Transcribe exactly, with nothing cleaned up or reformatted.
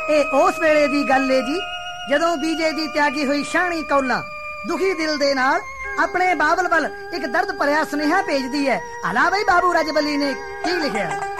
ਇਹ ਉਸ ਵੇਲੇ ਦੀ ਗੱਲ ਏ ਜੀ ਜਦੋਂ ਬੀਜੇ ਦੀ ਤਿਆਗੀ ਹੋਈ ਸ਼ਾਹਣੀ ਕੌਲਾਂ ਦੁਖੀ ਦਿਲ ਦੇ ਨਾਲ ਆਪਣੇ ਬਾਬਲ ਵੱਲ ਇੱਕ ਦਰਦ ਭਰਿਆ ਸੁਨੇਹਾ ਭੇਜਦੀ ਹੈ। ਆਲਾ ਬਈ ਬਾਬੂ ਰਜਬਲੀ ਨੇ ਕੀ ਲਿਖਿਆ।